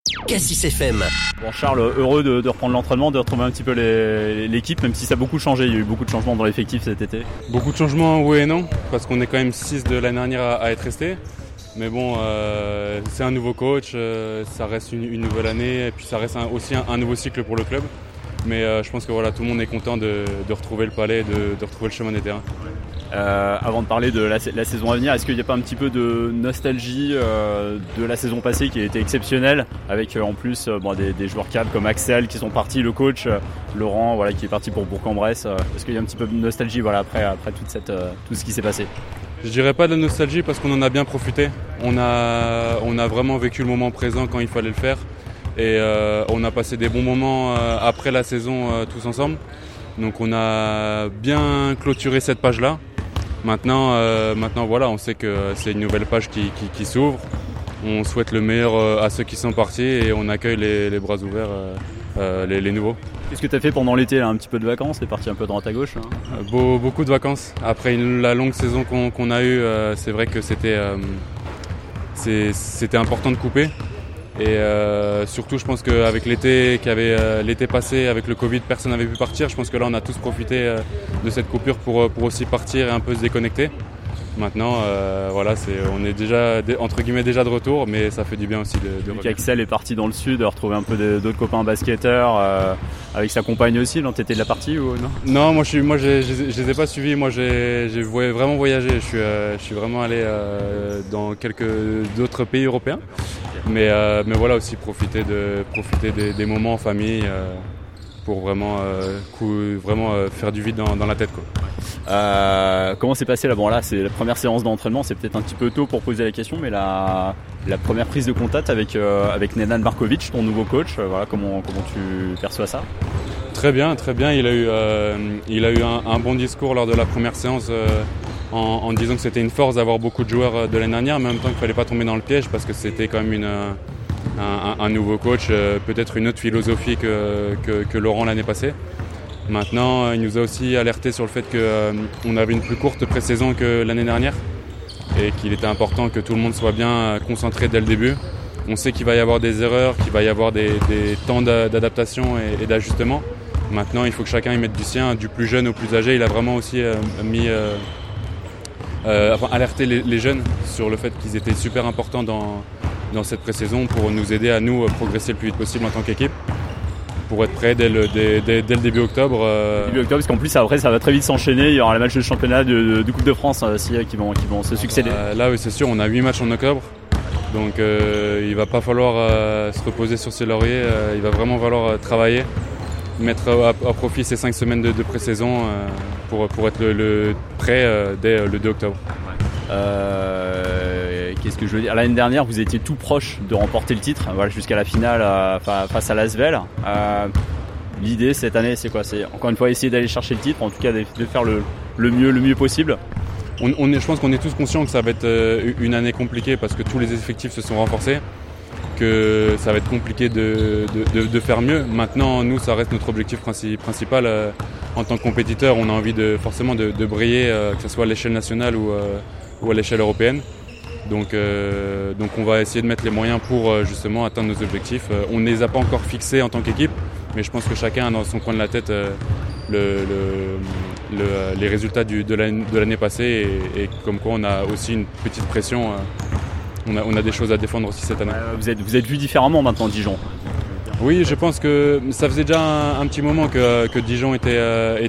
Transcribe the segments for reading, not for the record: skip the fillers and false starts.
Cassis FM. Bon Charles, heureux de reprendre l'entraînement, de retrouver un petit peu l'équipe, même si ça a beaucoup changé, il y a eu beaucoup de changements dans l'effectif cet été. Beaucoup de changements, oui et non, parce qu'on est quand même 6 de l'année dernière à être restés. Mais bon, c'est un nouveau coach, ça reste une nouvelle année, et puis ça reste aussi un nouveau cycle pour le club. Mais je pense que voilà, tout le monde est content de retrouver le palais, de retrouver le chemin des terrains. Avant de parler de la saison à venir, est-ce qu'il n'y a pas un petit peu de nostalgie de la saison passée qui a été exceptionnelle, avec en plus des joueurs cadres comme Axel qui sont partis, le coach Laurent voilà, qui est parti pour Bourg-en-Bresse. Est-ce qu'il y a un petit peu de nostalgie après tout ce qui s'est passé? Je dirais pas de la nostalgie parce qu'on en a bien profité. On a vraiment vécu le moment présent quand il fallait le faire. Et on a passé des bons moments après la saison tous ensemble. Donc on a bien clôturé cette page-là. Maintenant voilà, on sait que c'est une nouvelle page qui s'ouvre. On souhaite le meilleur à ceux qui sont partis et on accueille les bras ouverts les nouveaux. Qu'est-ce que tu as fait pendant l'été là? Un petit peu de vacances, t'es parti un peu de droite à gauche hein? Beaucoup de vacances. Après la longue saison qu'on a eue, c'est vrai que c'était important de couper. Et surtout je pense qu'avec l'été l'été passé, avec le Covid, personne n'avait pu partir. Je pense que là on a tous profité de cette coupure pour aussi partir et un peu se déconnecter. Maintenant voilà, on est déjà entre guillemets déjà de retour, mais ça fait du bien aussi de revenir. Axel est parti dans le sud, retrouver un peu d'autres copains basketteurs, avec sa compagne aussi. Non, t'étais de la partie ou non? Non, moi je les ai pas suivis. Moi j'ai vraiment voyagé. Je suis vraiment allé dans d'autres pays européens. Mais voilà aussi profiter des moments en famille pour vraiment faire du vide dans la tête quoi. Comment s'est passé là? Bon là c'est la première séance d'entraînement, c'est peut-être un petit peu tôt pour poser la question, mais la première prise de contact avec Nenad Markovic, ton nouveau coach, voilà, comment tu perçois ça? Très bien, il a eu un bon discours lors de la première séance en disant que c'était une force d'avoir beaucoup de joueurs de l'année dernière, mais en même temps qu'il ne fallait pas tomber dans le piège parce que c'était quand même un nouveau coach, peut-être une autre philosophie que Laurent l'année passée. Maintenant, il nous a aussi alerté sur le fait qu'on avait une plus courte pré-saison que l'année dernière et qu'il était important que tout le monde soit bien concentré dès le début. On sait qu'il va y avoir des erreurs, qu'il va y avoir des temps d'adaptation et d'ajustement. Maintenant, il faut que chacun y mette du sien, du plus jeune au plus âgé. Il a vraiment aussi alerté les jeunes sur le fait qu'ils étaient super importants dans cette pré-saison pour nous aider à nous progresser le plus vite possible en tant qu'équipe, pour être prêt dès le début octobre. Début octobre, parce qu'en plus après ça va très vite s'enchaîner, il y aura les matchs de championnat de Coupe de France aussi qui vont se succéder. Là oui c'est sûr, on a 8 matchs en octobre, donc il va pas falloir se reposer sur ses lauriers, il va vraiment falloir travailler, mettre à profit ces 5 semaines de pré-saison pour être le prêt dès le 2 octobre. Qu'est-ce que je veux dire? L'année dernière, vous étiez tout proche de remporter le titre, voilà, jusqu'à la finale face à l'Asvel. L'idée cette année, c'est quoi? C'est encore une fois essayer d'aller chercher le titre, en tout cas de faire le mieux possible. Je pense qu'on est tous conscients que ça va être une année compliquée parce que tous les effectifs se sont renforcés, que ça va être compliqué de faire mieux. Maintenant, nous, ça reste notre objectif principal. En tant que compétiteur, on a envie forcément de briller, que ce soit à l'échelle nationale ou à l'échelle européenne. Donc on va essayer de mettre les moyens pour justement atteindre nos objectifs. On ne les a pas encore fixés en tant qu'équipe, mais je pense que chacun a dans son coin de la tête les résultats de l'année passée et comme quoi on a aussi une petite pression. On a des choses à défendre aussi cette année. Vous êtes vu différemment maintenant, Dijon? Oui, je pense que ça faisait déjà un petit moment que Dijon était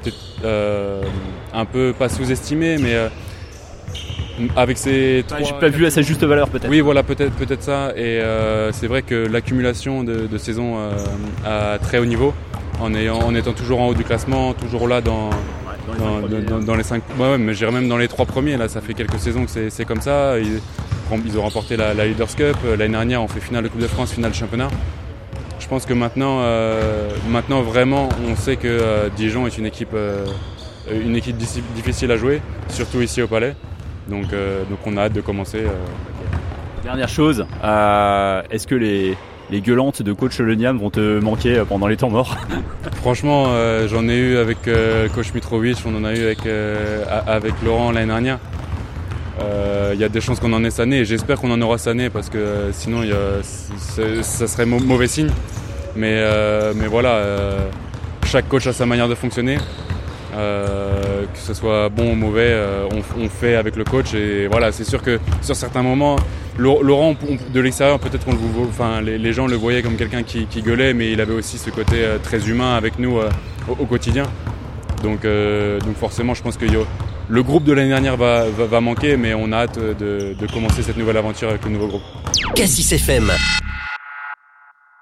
un peu pas sous-estimé, mais avec ses j'ai pas vu à sa juste valeur peut-être. Oui, voilà, peut-être ça. Et c'est vrai que l'accumulation de saisons à très haut niveau, en étant toujours en haut du classement, toujours là dans les 5, mais je dirais même dans les 3 premiers. Là, ça fait quelques saisons que c'est comme ça. Ils ont remporté la Leaders Cup. L'année dernière, on fait finale de Coupe de France, finale de championnat. Je pense que maintenant vraiment, on sait que Dijon est une équipe difficile à jouer, surtout ici au Palais. Donc on a hâte de commencer. Dernière chose, est-ce que les gueulantes de coach Le Niam vont te manquer pendant les temps morts? Franchement, j'en ai eu avec coach Mitrovic, on en a eu avec Laurent l'année dernière. y a des chances qu'on en ait cette année et j'espère qu'on en aura cette année parce que sinon ça serait mauvais signe. Mais voilà, chaque coach a sa manière de fonctionner. Que ce soit bon ou mauvais, on fait avec le coach et voilà, c'est sûr que sur certains moments, Laurent de l'extérieur peut-être les gens le voyaient comme quelqu'un qui gueulait, mais il avait aussi ce côté très humain avec nous au quotidien. Donc forcément, je pense que le groupe de l'année dernière va manquer, mais on a hâte de commencer cette nouvelle aventure avec le nouveau groupe. Cassis FM.